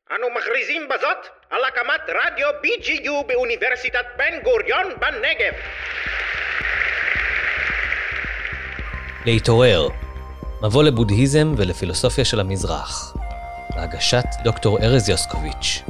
אנו מכריזים בזאת על הקמת רדיו BGU באוניברסיטת בן גוריון בנגב. להתעורר, מבוא לבודהיזם ולפילוסופיה של המזרח. בהגשת דוקטור ארז יוסקוביץ'.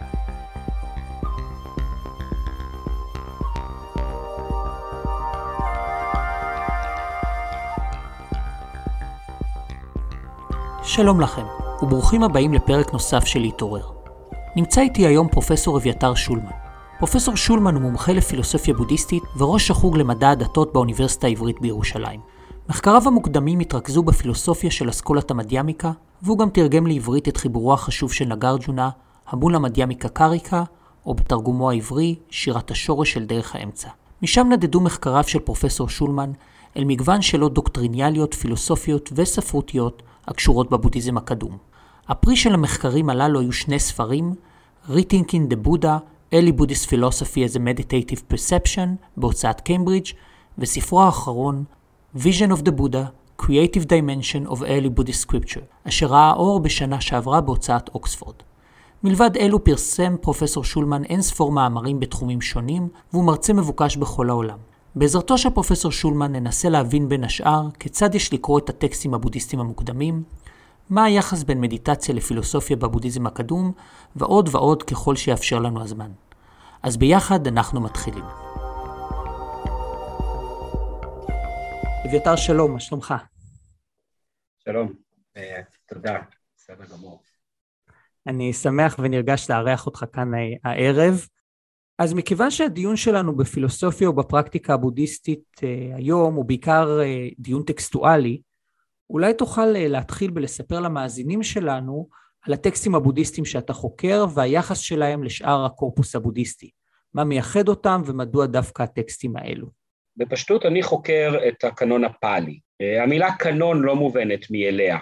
שלום לכם, וברוכים הבאים לפרק נוסף של להתעורר. נמצא איתי היום פרופסור אביתר שולמן. פרופסור שולמן הוא מומחה לפילוסופיה בודהיסטית וראש החוג למדע הדתות באוניברסיטה העברית בירושלים. מחקריו המוקדמים התרכזו בפילוסופיה של אסכולת המדיאמיקה, והוא גם תרגם לעברית את חיבורו החשוב של נגארג'ונה, המולה מדיאמיקה קריקה, או בתרגומו העברי, שירת השורש של דרך האמצע. משם נדדו מחקריו של פרופסור שולמן אל מגוון שאלות דוקטריניאליות, פילוסופיות וספרותיות הקשורות בבודהיזם הקדום. הפרי של המחקרים הללו היו שני ספרים, Rethinking the Buddha, Early Buddhist Philosophy as a Meditative Perception בהוצאת קיימברידג', וספרו האחרון, Vision of the Buddha, Creative Dimension of Early Buddhist Scripture, אשר ראה אור בשנה שעברה בהוצאת אוקספורד. מלבד אלו פרסם פרופסור שולמן אין ספור מאמרים בתחומים שונים, והוא מרצה מבוקש בכל העולם. בעזרתו של פרופסור שולמן ננסה להבין בין השאר כיצד יש לקרוא את הטקסטים הבודהיסטיים המוקדמים, מה היחס בין מדיטציה לפילוסופיה בבודהיזם הקדום, ועוד ועוד ככל שיאפשר לנו הזמן. אז ביחד אנחנו מתחילים. אביתר שלום, מה שלומך? שלום, תודה, בסדר גמור. אני שמח ונרגש לארח אותך כאן הערב. אז מכיוון שהדיון שלנו בפילוסופיה ובפרקטיקה הבודהיסטית היום הוא בעיקר דיון טקסטואלי, אולי תוכל להתחיל בלספר למאזינים שלנו על הטקסטים הבודהיסטיים שאתה חוקר והיחס שלהם לשאר הקורפוס הבודהיסטי. מה מייחד אותם ומדוע דווקא הטקסטים האלו? בפשטות אני חוקר את הקנון הפאלי. המילה קנון לא מובנת מאליה.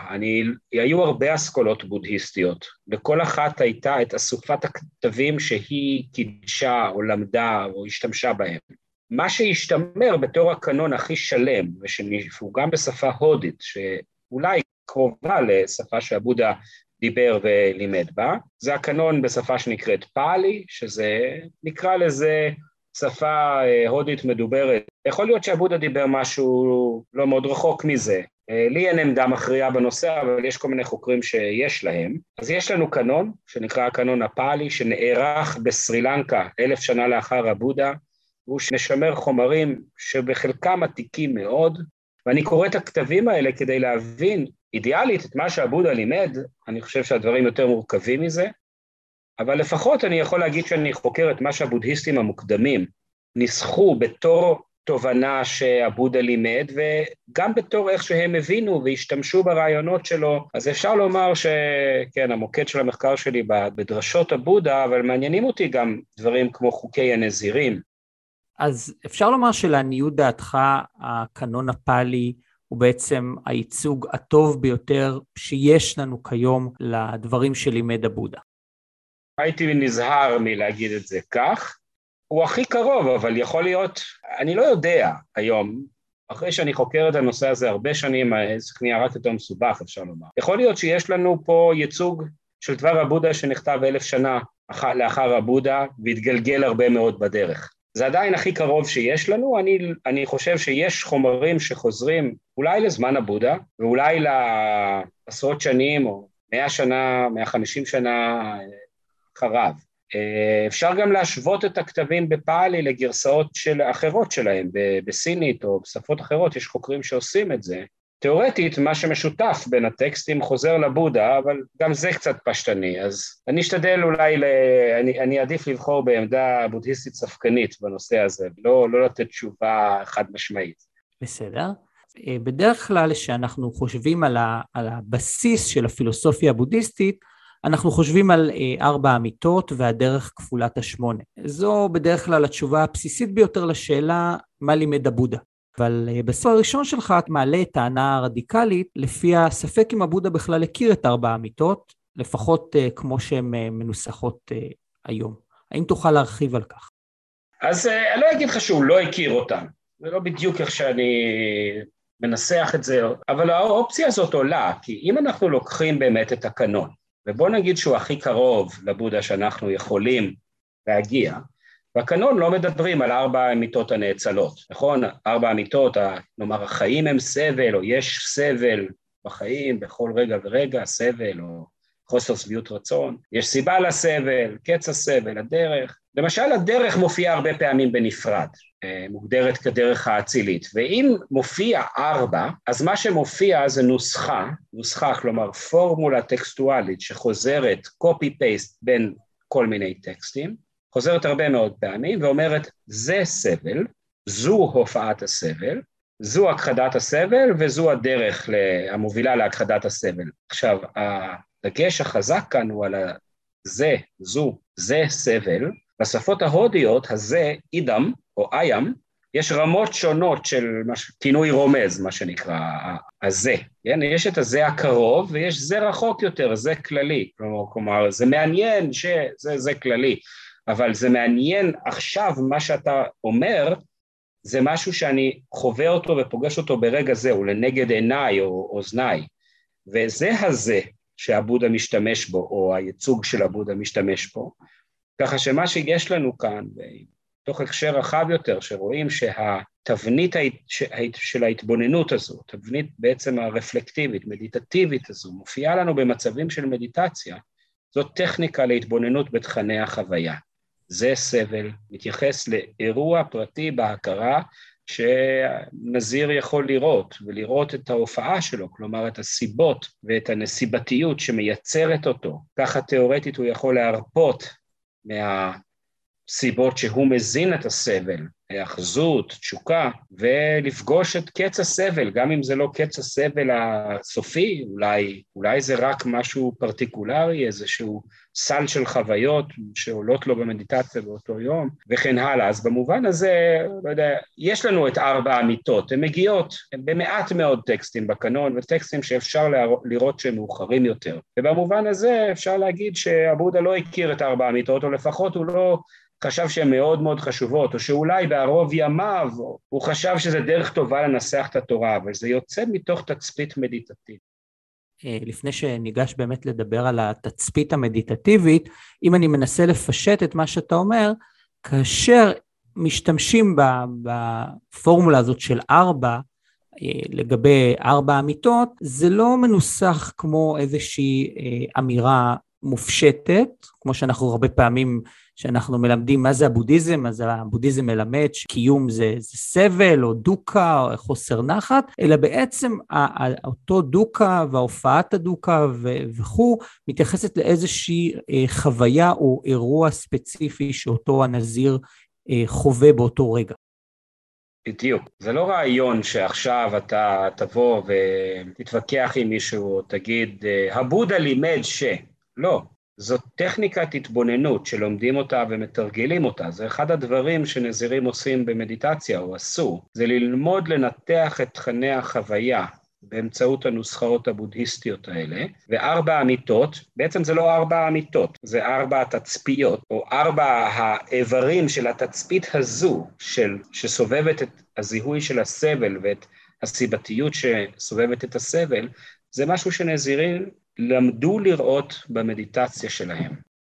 היו הרבה אסכולות בודהיסטיות. לכל אחת הייתה את אסופת הכתבים שהיא קידשה או למדה או השתמשה בהם. מה שהשתמר בתור הקנון הכי שלם, ושהוא גם בשפה הודית, שאולי קרובה לשפה שהבודה דיבר ולימד בה, זה הקנון בשפה שנקראת פאלי, שזה נקרא לזה שפה הודית מדוברת. יכול להיות שהבודה דיבר משהו לא מאוד רחוק מזה. לי אין עמדה מכריעה בנושא, אבל יש כל מיני חוקרים שיש להם. אז יש לנו קנון, שנקרא הקנון הפאלי, שנערך בסרילנקה 1000 שנה לאחר הבודה, הוא משמר חומרים שבחלקם עתיקים מאוד, ואני קורא את הכתבים האלה כדי להבין אידיאלית את מה שהבודה לימד. אני חושב שהדברים יותר מורכבים מזה, אבל לפחות אני יכול להגיד שאני חוקר את מה שהבודהיסטים המוקדמים ניסחו בתור תובנה שהבודה לימד, וגם בתור איך שהם הבינו והשתמשו ברעיונות שלו. אז אפשר לומר שכן, המוקד של המחקר שלי בדרשות הבודה, אבל מעניינים אותי גם דברים כמו חוקי הנזירים. אז אפשר לומר שלעניות דעתך הקנון הפאלי הוא בעצם הייצוג הטוב ביותר שיש לנו כיום לדברים שלימד הבודה. הייתי נזהר מלהגיד את זה כך. הוא הכי קרוב, אבל יכול להיות, אני לא יודע היום, אחרי שאני חוקר את הנושא הזה הרבה שנים, זה נהיה רק יותר מסובך, אפשר לומר. יכול להיות שיש לנו פה ייצוג של דבר הבודה שנכתב 1000 שנה לאחר הבודה, והתגלגל הרבה מאוד בדרך. זה עדיין הכי קרוב שיש לנו. אני חושב שיש חומרים שחוזרים אולי לזמן הבודה, ואולי לעשרות שנים, או 100 שנה, 150 שנה אחריו. אפשר גם להשוות את הכתבים בפאלי לגרסאות אחרות שלהם, בסינית או בשפות אחרות, יש חוקרים שעושים את זה. תיאורטית, מה שמשותף בין הטקסטים חוזר לבודה, אבל גם זה קצת פשטני, אז אני אשתדל אולי, אני אעדיף לבחור בעמדה בודהיסטית ספקנית בנושא הזה, לא לתת תשובה חד משמעית. בסדר. בדרך כלל שאנחנו חושבים על הבסיס של הפילוסופיה הבודהיסטית, אנחנו חושבים על 4 אמיתות והדרך כפולת 8. זו בדרך כלל התשובה הבסיסית ביותר לשאלה מה לימד הבודה. אבל בספר הראשון שלך את מעלה את טענה הרדיקלית, לפי הספק אם הבודה בכלל הכיר את 4 אמיתות, לפחות כמו שהן מנוסחות היום. האם תוכל להרחיב על כך? אז אני לא אגיד לך שהוא לא הכיר אותם, זה לא בדיוק איך שאני מנסח את זה, אבל האופציה הזאת עולה, כי אם אנחנו לוקחים באמת את הקנון, ובוא נגיד שהוא הכי קרוב לבודה שאנחנו יכולים להגיע, בקנון לא מדברים על 4 אמיתות הנאצלות, נכון? 4 אמיתות, נאמר החיים הם סבל, או יש סבל בחיים בכל רגע ורגע, סבל או חוסר שביעות רצון, יש סיבה לסבל, קץ הסבל, הדרך, למשל הדרך מופיעה הרבה פעמים בנפרד, מוגדרת כדרך האצילית, ואם מופיע 4, אז מה שמופיע זה נוסחה, כלומר פורמולה טקסטואלית שחוזרת copy-paste בין כל מיני טקסטים, חוזרת הרבה מאוד פעמים ואומרת זה סבל, זו הופעת הסבל, זו הכחדת הסבל וזו הדרך המובילה להכחדת הסבל. עכשיו, הדגש החזק כאן הוא על זה סבל, בשפות ההודיות הזה אידם או איים, יש רמות שונות של כינוי רומז, מה שנקרא, הזה. כן? יש את הזה הקרוב ויש זה רחוק יותר, זה כללי. כלומר, זה מעניין שזה כללי, אבל זה מעניין עכשיו מה שאתה אומר, זה משהו שאני חווה אותו ופוגש אותו ברגע זה, או לנגד עיניי או אוזניי. וזה הזה שהבודה משתמש בו, או הייצוג של הבודה משתמש בו, ככה שמה שיש לנו כאן, בתוך הקשר רחב יותר, שרואים שהתבנית של ההתבוננות הזו, תבנית בעצם הרפלקטיבית, מדיטטיבית הזו, מופיעה לנו במצבים של מדיטציה, זאת טכניקה להתבוננות בתכני החוויה. זה סבל, מתייחס לאירוע פרטי בהכרה, שנזיר יכול לראות, ולראות את ההופעה שלו, כלומר את הסיבות ואת הנסיבתיות שמייצרת אותו, ככה תיאורטית הוא יכול להרפות מהסיבות שהוא מזין את הסבל, האחזות, תשוקה, ולפגוש את קץ הסבל, גם אם זה לא קץ הסבל הסופי, אולי זה רק משהו פרטיקולרי, איזשהו סל של חוויות שעולות לו במדיטציה באותו יום, וכן הלאה. אז במובן הזה, לא יודע, יש לנו את 4 האמיתות, הן מגיעות במעט מאוד טקסטים בקנון, וטקסטים שאפשר לראות שהם מאוחרים יותר. ובמובן הזה אפשר להגיד שהבודה לא הכיר את 4 האמיתות, או לפחות הוא לא חשב שהן מאוד מאוד חשובות, או שאולי בערוב ימיו הוא חשב שזה דרך טובה לנסח את התורה, אבל זה יוצא מתוך תצפית מדיטטיבית. לפני שניגש באמת לדבר על התצפית המדיטטיבית, אם אני מנסה לפשט את מה שאתה אומר, כאשר משתמשים בפורמולה הזאת של 4, לגבי 4 אמיתות, זה לא מנוסח כמו איזושהי אמירה מופשטת, כמו שאנחנו הרבה פעמים שאנחנו מלמדים מה זה הבודהיזם, אז הבודהיזם מלמד שקיום זה סבל או דוקה או חוסר נחת, אלא בעצם אותו דוקה וההופעת הדוקה וכו' מתייחסת לאיזושהי חוויה או אירוע ספציפי שאותו הנזיר חווה באותו רגע. בדיוק, זה לא רעיון שעכשיו אתה תבוא ותתווכח עם מישהו, תגיד, הבודה לימד לא, זאת טכניקת התבוננות שלומדים אותה ומתרגלים אותה, זה אחד הדברים שנזירים עושים במדיטציה או עשו, זה ללמוד לנתח את תכני החוויה באמצעות הנוסחאות הבודהיסטיות האלה, ו4 אמיתות, בעצם זה לא 4 אמיתות, זה 4 תצפיות, או 4 האיברים של התצפית הזו, שסובבת את הזיהוי של הסבל ואת הסיבתיות שסובבת את הסבל, זה משהו שנזירים למדו לראות במדיטציה שלהם.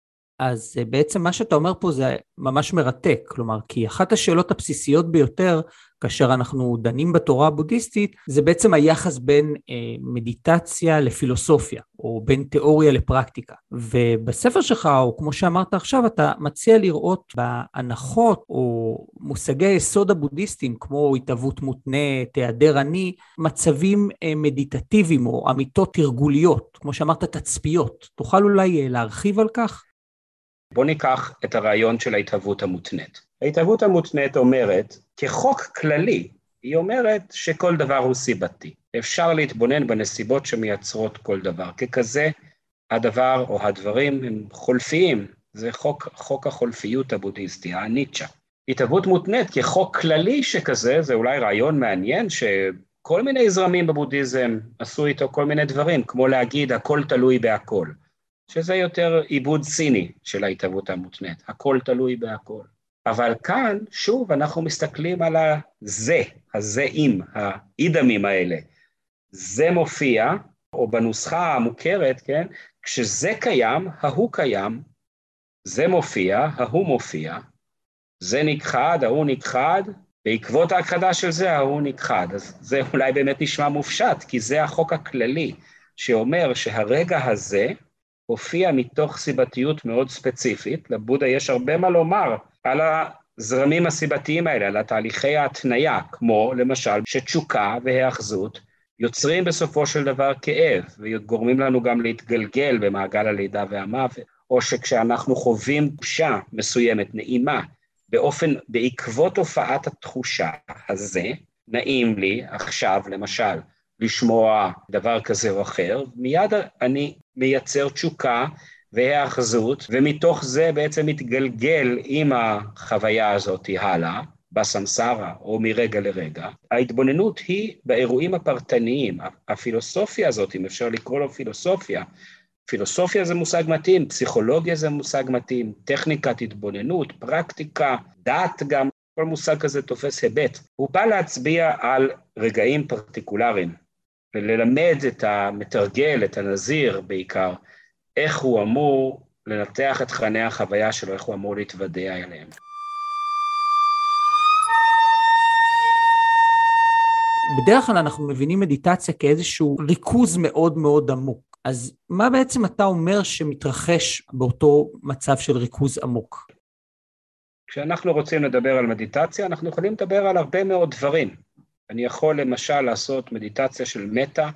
אז בעצם מה שאתה אומר פה זה ממש מרתק, כלומר, כי אחת השאלות הבסיסיות ביותר, כאשר אנחנו דנים בתורה הבודהיסטית, זה בעצם היחס בין מדיטציה לפילוסופיה, או בין תיאוריה לפרקטיקה. ובספר שלך, או כמו שאמרת עכשיו, אתה מציע לראות בהנחות, או מושגי היסוד הבודהיסטיים, כמו התהוות מותנית, היעדר אני, מצבים מדיטטיביים, או אמיתות תרגוליות, כמו שאמרת, תצפיות. תוכל אולי להרחיב על כך? בוא ניקח את הרעיון של ההתהוות המותנית. ההתהוות המותנית אומרת, כחוק כללי, היא אומרת שכל דבר הוא סיבתי. אפשר להתבונן בנסיבות שמייצרות כל דבר. ככזה, הדבר או הדברים הם חולפיים. זה חוק החולפיות הבודהיסטי, הניטשה. התהוות מותנית כחוק כללי שכזה, זה אולי רעיון מעניין שכל מיני זרמים בבודהיזם עשו איתו כל מיני דברים, כמו להגיד הכל תלוי בהכל. שזה יותר עיבוד סיני של ההתהוות המותנית, הכל תלוי בהכל. אבל כאן, שוב, אנחנו מסתכלים על הזהים, האידמים האלה. זה מופיע, או בנוסחה המוכרת, כן, כשזה קיים, ההוא קיים, זה מופיע, ההוא מופיע, זה נכחד, ההוא נכחד, בעקבות ההכחדה של זה, ההוא נכחד. אז זה אולי באמת נשמע מופשט, כי זה החוק הכללי, שאומר שהרגע הזה הופיע מתוך סיבתיות מאוד ספציפית. לבודה יש הרבה מה לומר על הזרמים הסיבתיים האלה, על התהליכי ההתניה, כמו למשל שתשוקה והאחזות יוצרים בסופו של דבר כאב, וגורמים לנו גם להתגלגל במעגל הלידה והמוות, או שכשאנחנו חווים תחושה מסוימת, נעימה, בעקבות הופעת התחושה הזה, נעים לי עכשיו למשל לשמוע דבר כזה או אחר, מיד אני מייצר תשוקה והאחזות, ומתוך זה בעצם מתגלגל עם החוויה הזאת הלאה, בסמסרה או מרגע לרגע. ההתבוננות היא באירועים הפרטניים, הפילוסופיה הזאת, אם אפשר לקרוא לו פילוסופיה, פילוסופיה זה מושג מתאים, פסיכולוגיה זה מושג מתאים, טכניקת התבוננות, פרקטיקה, דת גם, כל מושג כזה תופס היבט. הוא בא להצביע על רגעים פרטיקולריים, וללמד את המתרגל, את הנזיר בעיקר, איך הוא אמור לנתח את תכני החוויה שלו, איך הוא אמור להתוודע אליהם. בדרך כלל אנחנו מבינים מדיטציה כאיזשהו ריכוז מאוד מאוד עמוק. אז מה בעצם אתה אומר שמתרחש באותו מצב של ריכוז עמוק? כשאנחנו רוצים לדבר על מדיטציה, אנחנו יכולים לדבר על הרבה מאוד דברים. אני יכול למשל לעשות מדיטציה של מטה,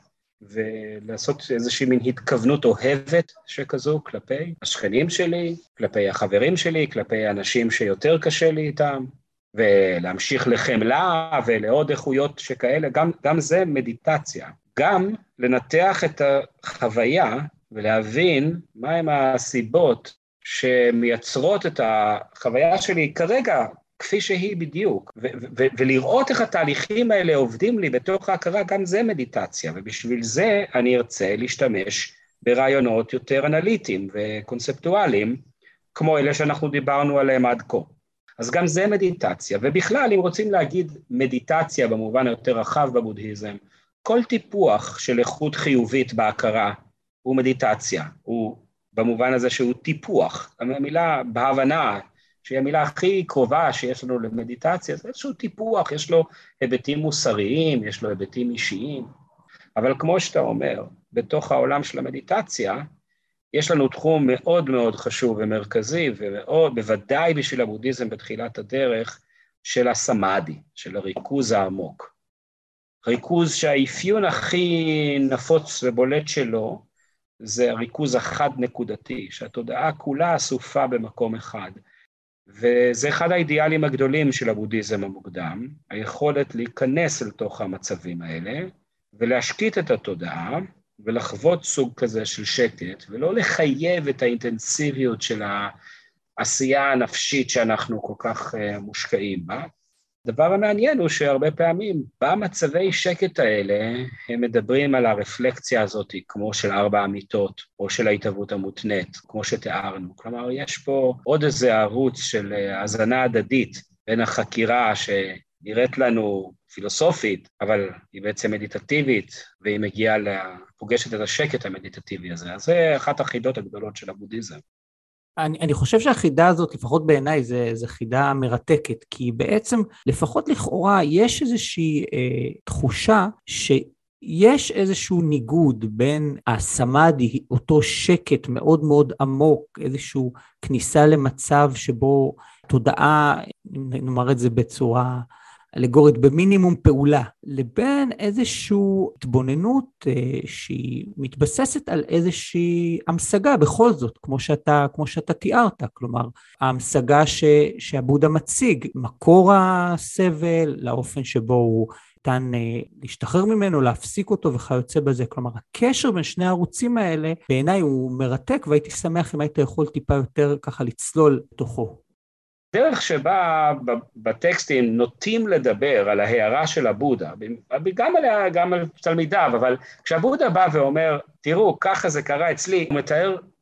ולעשות איזושהי מין התכוונות אוהבת שכזו כלפי השכנים שלי, כלפי החברים שלי, כלפי אנשים שיותר קשה לי איתם, ולהמשיך לחמלה ולעוד איכויות שכאלה, גם זה מדיטציה. גם לנתח את החוויה ולהבין מהם הסיבות שמייצרות את החוויה שלי כרגע, כפי שהיא בדיוק, ולראות איך התהליכים האלה עובדים לי בתוך ההכרה, גם זה מדיטציה, ובשביל זה אני ארצה להשתמש ברעיונות יותר אנליטיים וקונספטואליים, כמו אלה שאנחנו דיברנו עליהם עד כה. אז גם זה מדיטציה, ובכלל, אם רוצים להגיד מדיטציה במובן היותר רחב בבודהיזם, כל טיפוח של איכות חיובית בהכרה הוא מדיטציה, הוא במובן הזה שהוא טיפוח, המילה בהבנה, שהיא המילה הכי קרובה שיש לנו למדיטציה, זה איזשהו טיפוח, יש לו היבטים מוסריים, יש לו היבטים אישיים, אבל כמו שאתה אומר, בתוך העולם של המדיטציה, יש לנו תחום מאוד מאוד חשוב ומרכזי, ומאוד, בוודאי בשביל הבודהיזם בתחילת הדרך, של הסמאדי, של הריכוז העמוק. ריכוז שהאפיון הכי נפוץ ובולט שלו, זה הריכוז החד נקודתי, שהתודעה כולה אסופה במקום אחד. וזה אחד האידיאלים הגדולים של הבודהיזם המוקדם, היכולת להיכנס אל תוך המצבים האלה, ולהשקיט את התודעה, ולחוות סוג כזה של שקט, ולא לחייב את האינטנסיביות של העשייה הנפשית שאנחנו כל כך מושקעים בה. הדבר המעניין הוא שהרבה פעמים במצבי שקט האלה הם מדברים על הרפלקציה הזאת כמו של 4 אמיתות או של ההתהוות המותנית, כמו שתיארנו. כלומר, יש פה עוד איזה ערוץ של הזנה הדדית בין החקירה שנראית לנו פילוסופית, אבל היא בעצם מדיטטיבית, והיא מגיעה פוגשת את השקט המדיטטיבי הזה. אז זה אחת החידות הגדולות של הבודהיזם. אני חושב שהחידה הזאת, לפחות בעיניי, זה חידה מרתקת, כי בעצם, לפחות לכאורה, יש איזושהי תחושה שיש איזשהו ניגוד בין הסמאדי, אותו שקט מאוד מאוד עמוק, איזשהו כניסה למצב שבו תודעה, נאמר את זה בצורה אלגורית, במינימום פעולה, לבין איזושהי התבוננות שהיא מתבססת על איזושהי המשגה בכל זאת, כמו שאתה תיארת, כלומר, ההמשגה שהבודה מציג, מקור הסבל, לאופן שבו הוא ניתן להשתחרר ממנו, להפסיק אותו וכיוצא בזה, כלומר, הקשר בין שני הערוצים האלה, בעיניי הוא מרתק, והייתי שמח אם היית יכול טיפה יותר ככה לצלול תוכו. דרך שבה בטקסטים נוטים לדבר על ההערה של הבודה, גם על תלמידיו, אבל כשהבודה בא ואומר, תראו, ככה זה קרה אצלי, הוא מתאר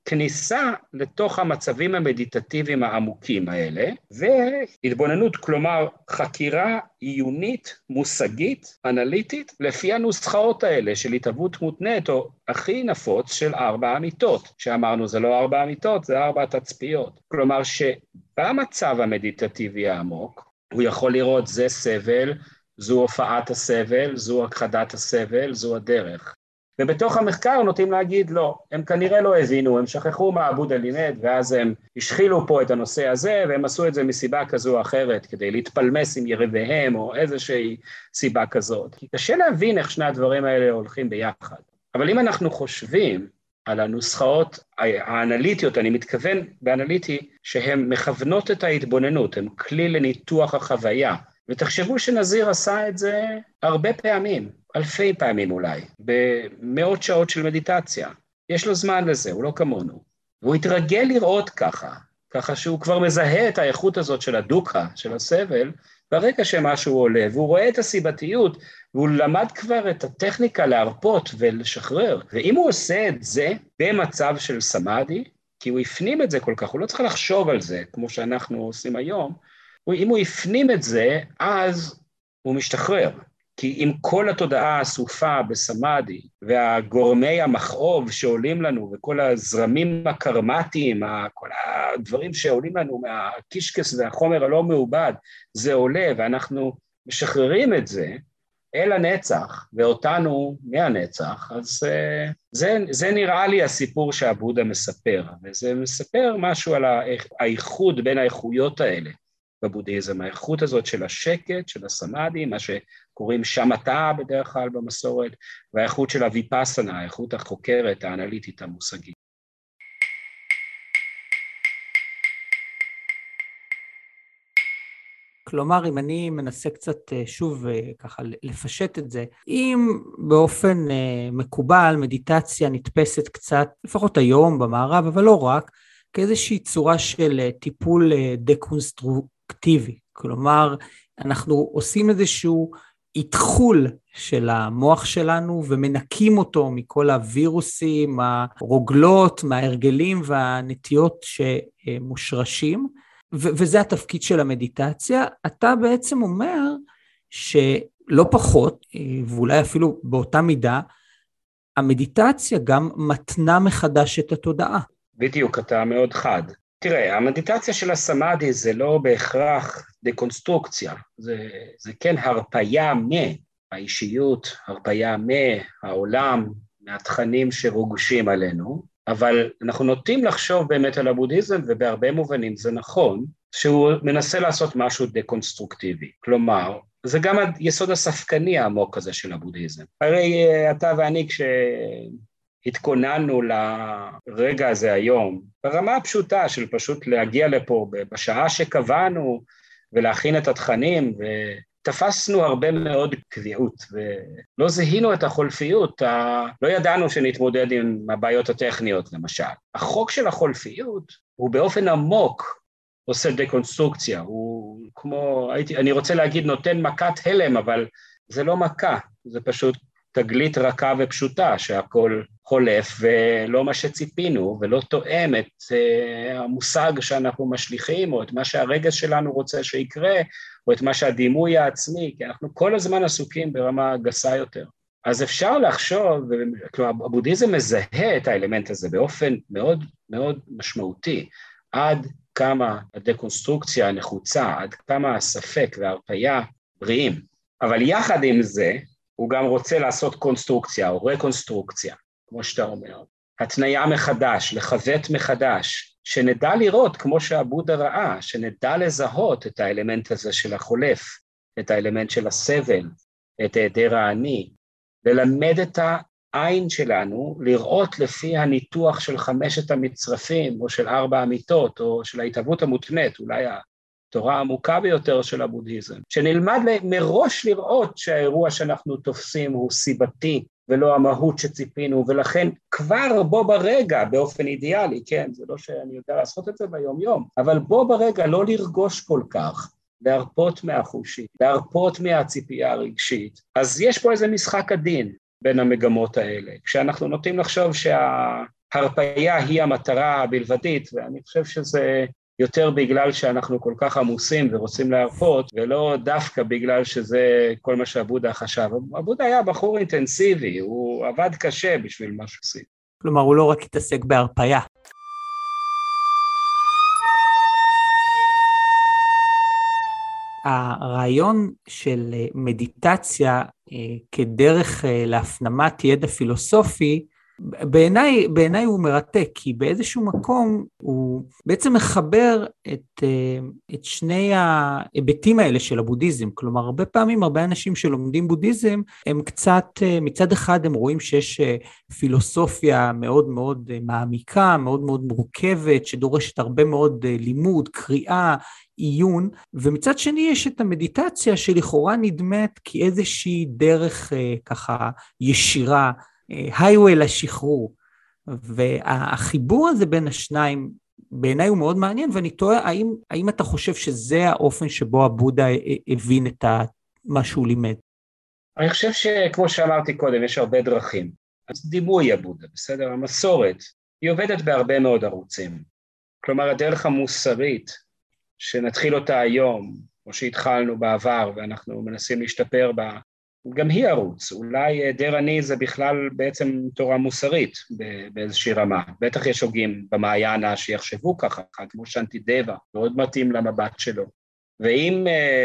כניסה לתוך המצבים המדיטטיביים העמוקים האלה, והתבוננות, כלומר חקירה עיונית, מושגית, אנליטית, לפי הנוסחאות האלה של התהוות מותנית, או הכי נפוץ של 4 אמיתות, שאמרנו זה לא 4 אמיתות, זה 4 תצפיות. כלומר שבמצב המדיטטיבי העמוק, הוא יכול לראות זה סבל, זו הופעת הסבל, זו הכחדת הסבל, זו הדרך. ובתוך המחקר נוטים להגיד לא, הם כנראה לא הבינו, הם שכחו מה עבודה לימד, ואז הם השחילו פה את הנושא הזה, והם עשו את זה מסיבה כזו או אחרת, כדי להתפלמס עם יריביהם, או איזושהי סיבה כזאת. כי קשה להבין איך שני הדברים האלה הולכים ביחד. אבל אם אנחנו חושבים על הנוסחאות האנליטיות, אני מתכוון באנליטי, שהן מכוונות את ההתבוננות, הן כלי לניתוח החוויה, ותחשבו שנזיר עשה את זה הרבה פעמים, אלפי פעמים אולי, במאות שעות של מדיטציה. יש לו זמן לזה, הוא לא כמונו. והוא התרגל לראות ככה שהוא כבר מזהה את האיכות הזאת של הדוקה, של הסבל, ברגע שמשהו עולה, והוא רואה את הסיבתיות, והוא למד כבר את הטכניקה להרפות ולשחרר. ואם הוא עושה את זה במצב של סמאדי, כי הוא הפנים את זה כל כך, הוא לא צריך לחשוב על זה, כמו שאנחנו עושים היום, אם הוא הפנים את זה, אז הוא משתחרר. כי עם כל התודעה האסופה בסמאדי, והגורמי המכאוב שעולים לנו, וכל הזרמים הקרמטיים, כל הדברים שעולים לנו מהקישקס והחומר הלא מעובד, זה עולה, ואנחנו משחררים את זה אל הנצח, ואותנו מהנצח, אז זה נראה לי הסיפור שהבודה מספר, וזה מספר משהו על האיחוד בין האיכויות האלה. בבודהיזם, האיכות הזאת של השקט, של הסמאדי, מה שקוראים שמטה בדרך כלל במסורת, והאיכות של הוויפאסנה, האיכות החוקרת, האנליטית, המושגית. כלומר, אם אני מנסה קצת שוב ככה לפשט את זה, אם באופן מקובל מדיטציה נתפסת קצת, לפחות היום במערב, אבל לא רק, כאיזושהי צורה של טיפול דקונסטרוקטיבי, כלומר, אנחנו עושים איזשהו התחול של המוח שלנו ומנקים אותו מכל הווירוסים, הרוגלות, מההרגלים והנטיות שמושרשים, וזה התפקיד של המדיטציה. אתה בעצם אומר שלא פחות, ואולי אפילו באותה מידה, המדיטציה גם מתנה מחדש את התודעה. בדיוק, אתה מאוד חד. תראה, המדיטציה של הסמאדי זה לא בהכרח דקונסטרוקציה, זה כן הרפיה מהאישיות, הרפיה מהעולם, מהתכנים שרוגשים עלינו, אבל אנחנו נוטים לחשוב באמת על הבודהיזם, ובהרבה מובנים זה נכון, שהוא מנסה לעשות משהו דקונסטרוקטיבי. כלומר, זה גם היסוד הספקני העמוק הזה של הבודהיזם. הרי אתה ואני התכוננו לרגע הזה היום, ברמה הפשוטה של פשוט להגיע לפה בשעה שקבענו ולהכין את התכנים, ותפסנו הרבה מאוד קביעות, ולא זהינו את החולפיות, לא ידענו שנתמודד עם הבעיות הטכניות למשל. החוק של החולפיות הוא באופן עמוק עושה דקונסטרוקציה, הוא כמו, אני רוצה להגיד נותן מכת הלם, אבל זה לא מכה, זה פשוט תגלית רכה ופשוטה, שהכל חולף ולא מה שציפינו, ולא תואם את המושג שאנחנו משליחים, או את מה שהרגש שלנו רוצה שיקרה, או את מה שהדימוי העצמי, כי אנחנו כל הזמן עסוקים ברמה גסה יותר. אז אפשר לחשוב, כלומר, הבודהיזם מזהה את האלמנט הזה באופן מאוד מאוד משמעותי, עד כמה הדקונסטרוקציה הנחוצה, עד כמה הספק וההרפיה בריאים. אבל יחד עם זה, הוא גם רוצה לעשות קונסטרוקציה או רקונסטרוקציה, כמו שאתה אומר. התניה מחדש, לחוות מחדש, שנדע לראות כמו שהבודה ראה, שנדע לזהות את האלמנט הזה של החולף, את האלמנט של הסבל, את היעדר האני, ללמד את העין שלנו, לראות לפי הניתוח של 5 המצרפים, או של 4 אמיתות, או של ההתהוות המותנית, אולי התורה העמוקה ביותר של הבודהיזם, שנלמד מראש לראות שהאירוע שאנחנו תופסים הוא סיבתי, ולא המהות שציפינו, ולכן כבר בו ברגע, באופן אידיאלי, כן, זה לא שאני יודע לעשות את זה ביום יום, אבל בו ברגע לא לרגוש כל כך, להרפות מהחושי, להרפות מהציפייה הרגשית. אז יש פה איזה משחק עדין בין המגמות האלה, כשאנחנו נוטים לחשוב הרפאיה היא המטרה הבלבדית, ואני חושב שזה יותר בגלל שאנחנו כל כך עמוסים ורוצים להרפות, ולא דווקא בגלל שזה כל מה שהבודה חשב. הבודה היה בחור אינטנסיבי, הוא עבד קשה בשביל מה שעושים. כלומר, הוא לא רק התעסק בהרפאיה. הרעיון של מדיטציה כדרך להפנמת ידע פילוסופי, בעיניי הוא מרתק, כי באיזשהו מקום הוא בעצם מחבר את שני ההיבטים האלה של הבודהיזם. כלומר, הרבה פעמים, הרבה אנשים שלומדים בודהיזם, הם קצת, מצד אחד הם רואים שיש פילוסופיה מאוד מאוד מעמיקה, מאוד מאוד מורכבת, שדורשת הרבה מאוד לימוד, קריאה, עיון, ומצד שני יש את המדיטציה שלכאורה נדמת כאיזושהי דרך ככה ישירה, היווי לשחרור, והחיבור הזה בין השניים בעיניי הוא מאוד מעניין, ואני תוהה האם אתה חושב שזה האופן שבו הבודה הבין את מה שהוא לימד? אני חושב שכמו שאמרתי קודם, יש הרבה דרכים. אז דימוי הבודה, בסדר? המסורת, היא עובדת בהרבה מאוד ערוצים. כלומר, הדרך המוסרית, שנתחיל אותה היום, או שהתחלנו בעבר, ואנחנו מנסים להשתפר בה, גם היא ערוץ. אולי דר אני זה בכלל בעצם תורה מוסרית באיזושהי רמה. בטח יש הוגים במעיינה שיחשבו ככה, כמו שאנטי דבה, מאוד מתאים למבט שלו. ואם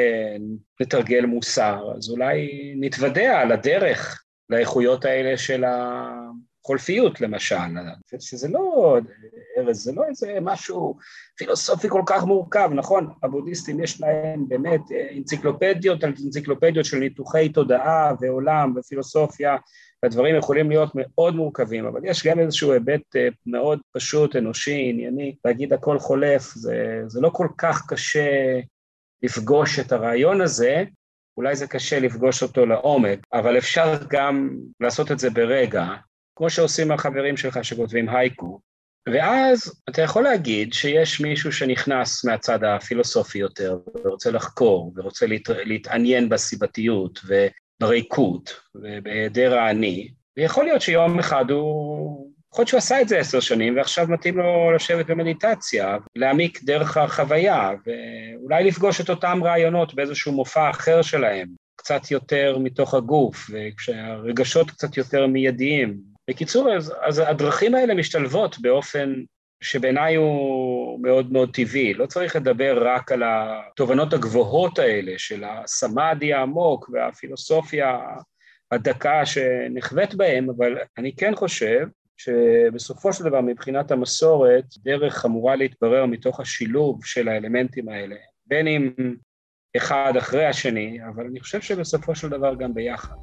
נתרגל מוסר, אז אולי נתוודע על הדרך לאיכויות האלה של החולפיות, למשל. שזה לא, ארז, זה לא איזה משהו פילוסופי כל כך מורכב, נכון? הבודהיסטים יש להם באמת אנציקלופדיות על אנציקלופדיות של ניתוחי תודעה ועולם ופילוסופיה, והדברים יכולים להיות מאוד מורכבים, אבל יש גם איזשהו היבט מאוד פשוט, אנושי, ענייני, להגיד הכל חולף, זה לא כל כך קשה לפגוש את הרעיון הזה, אולי זה קשה לפגוש אותו לעומק, אבל אפשר גם לעשות את זה ברגע, כמו שעושים החברים שלך שכותבים הייקו, ואז אתה יכול להגיד שיש מישהו שנכנס מהצד הפילוסופי יותר, ורוצה לחקור, ורוצה להתעניין בסיבתיות ובריקות, ובהיעדר האני, ויכול להיות שיום אחד יכול להיות שהוא עשה את זה 10 שנים, ועכשיו מתאים לו לשבת במדיטציה, להעמיק דרך החוויה, ואולי לפגוש את אותם רעיונות באיזשהו מופע אחר שלהם, קצת יותר מתוך הגוף, וכשהרגשות קצת יותר מיידיים. בקיצור, אז הדרכים האלה משתלבות באופן שבעיניי הוא מאוד מאוד טבעי. לא צריך לדבר רק על התובנות הגבוהות האלה של הסמאדי העמוק והפילוסופיה הדקה שנחוות בהם, אבל אני כן חושב שבסופו של דבר מבחינת המסורת, דרך אמורה להתברר מתוך השילוב של האלמנטים האלה, בין אם אחד אחרי השני, אבל אני חושב שבסופו של דבר גם ביחד.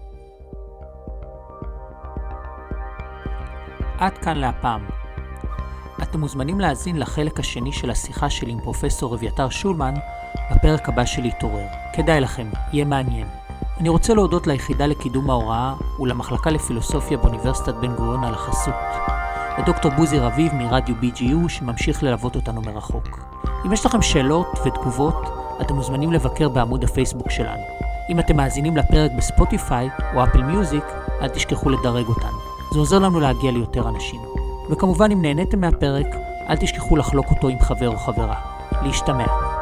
עד כאן להפעם. אתם מוזמנים להאזין לחלק השני של השיחה שלי עם פרופסור אביתר שולמן בפרק הבא של להתעורר. כדאי לכם, יהיה מעניין. אני רוצה להודות ליחידה לקידום ההוראה ולמחלקה לפילוסופיה באוניברסיטת בן גוריון על החסות. לדוקטור בוזי רביב מרדיו BGU שממשיך ללוות אותנו מרחוק. אם יש לכם שאלות ותגובות, אתם מוזמנים לבקר בעמוד הפייסבוק שלנו. אם אתם מאזינים לפרק בספוטיפיי או אפל מיוזיק, אל תשכחו לדרג אותנו. זה עוזר לנו להגיע ליותר אנשים. וכמובן, אם נהניתם מהפרק, אל תשכחו לחלוק אותו עם חבר או חברה. להשתמע.